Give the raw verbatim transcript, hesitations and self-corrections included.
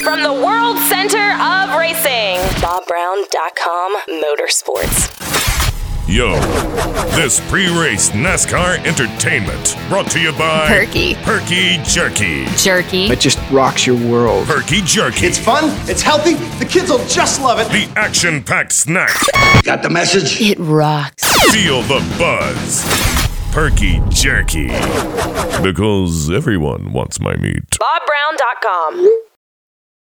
from the world center of racing, bob brown dot com Motorsports. Yo, this pre-race NASCAR entertainment brought to you by Perky. Perky Jerky. Jerky. It just rocks your world. Perky Jerky. It's fun, it's healthy, the kids will just love it. The action-packed snack. Got the message? It rocks. Feel the buzz. Perky Jerky. Because everyone wants my meat. bob brown dot com